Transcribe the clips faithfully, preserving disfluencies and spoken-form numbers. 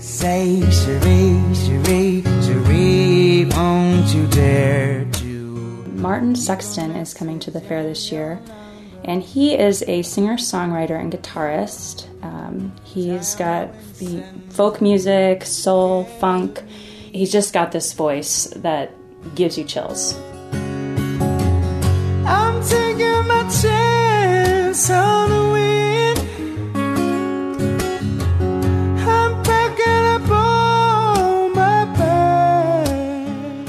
Say, Cherie, Cherie, Cherie, won't you dare to... Martin Sexton is coming to the fair this year, and he is a singer-songwriter and guitarist. Um, he's got the folk music, soul, funk. He's just got this voice that gives you chills. I'm taking my chance on the wind. I'm packing up all my bags.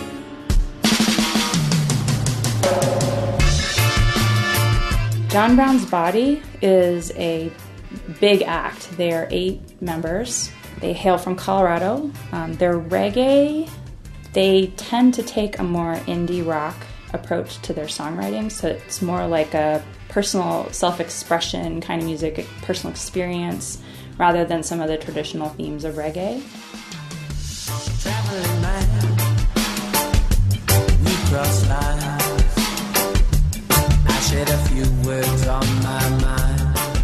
John Brown's Body is a big act. They are eight members. They hail from Colorado. Um, they're reggae. They tend to take a more indie rock approach to their songwriting, so it's more like a personal self-expression kind of music, personal experience, rather than some of the traditional themes of reggae. Traveling man, we cross lines. I shared a few words on my mind.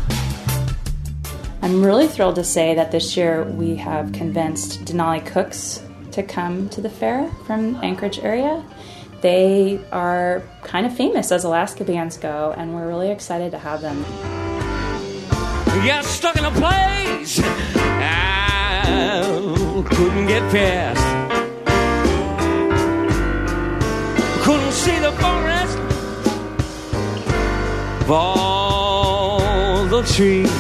I'm really thrilled to say that this year we have convinced Denali Cooks to come to the fair from Anchorage area. They are kind of famous as Alaska bands go, and we're really excited to have them. We got stuck in a place I couldn't get past. Couldn't see the forest for all the trees.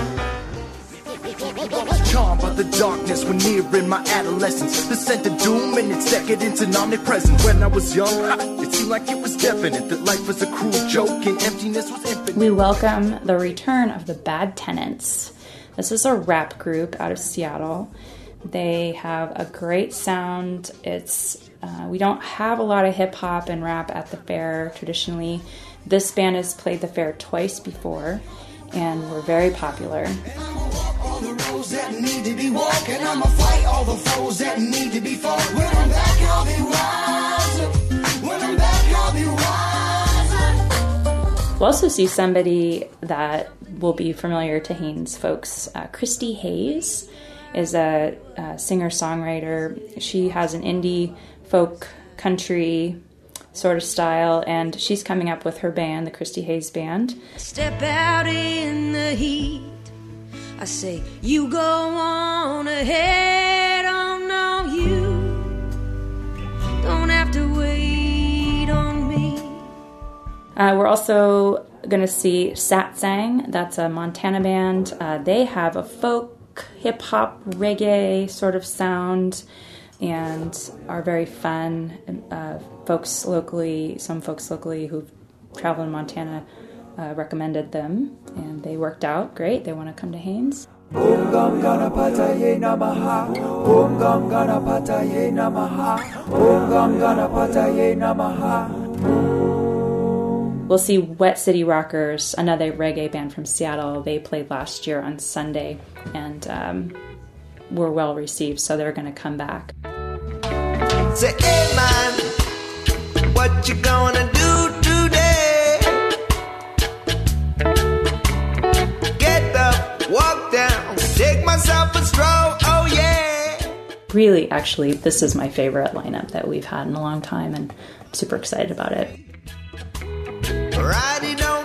Charmed by the darkness when near in my adolescence. The scent of doom and its decadence and omnipresence. When I was young, it seemed like it was definite that life was a cruel joke and emptiness was infinite. We welcome the return of the Bad Tenants. This is a rap group out of Seattle. They have a great sound. It's uh, we don't have a lot of hip hop and rap at the fair traditionally. This band has played the fair twice before, and we're very popular. All the roads that need to be walked, and I'ma fight all the foes that need to be fought. When I'm back, I'll be wiser. When I'm back, I'll be wiser. We'll also see somebody that will be familiar to Haines folks. Uh, Christy Hayes is a, a singer-songwriter. She has an indie folk country sort of style, and she's coming up with her band, the Christy Hayes Band. Step out in the heat. I say, you go on ahead, oh no, you don't have to wait on me. Uh, we're also going to see Satsang. That's a Montana band. Uh, they have a folk, hip-hop, reggae sort of sound and are very fun. Uh, folks locally, some folks locally who've traveled in Montana Uh, recommended them, and they worked out great. They want to come to Haines. Om Gam Ganapataye Namaha. Om Gam Ganapataye Namaha. Om Gam Ganapataye Namaha. We'll see Wet City Rockers, another reggae band from Seattle. They played last year on Sunday and um, were well received, so they're going to come back. Say, hey man, what you gonna do today? Walk down, take myself a stroll, oh yeah. Really, actually, this is my favorite lineup that we've had in a long time, and I'm super excited about it. Riding on